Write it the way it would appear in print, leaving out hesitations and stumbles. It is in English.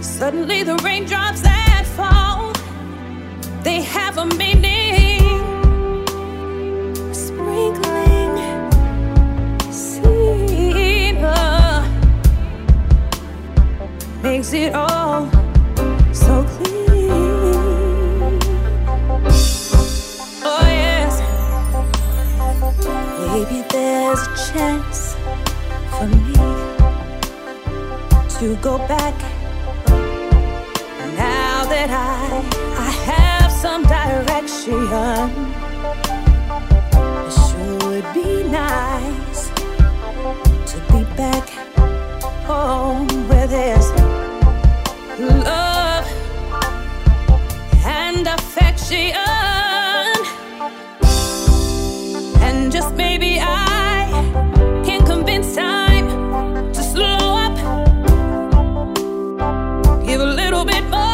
Suddenly the raindrops that fall, they have a meaning. Sprinkling seed makes it all so clean. Oh yes, maybe there's a chance for me to go back. Now that I have some direction, it sure would be nice to be back home where there's love and affection. And just maybe I can convince time to slow up, give a little bit more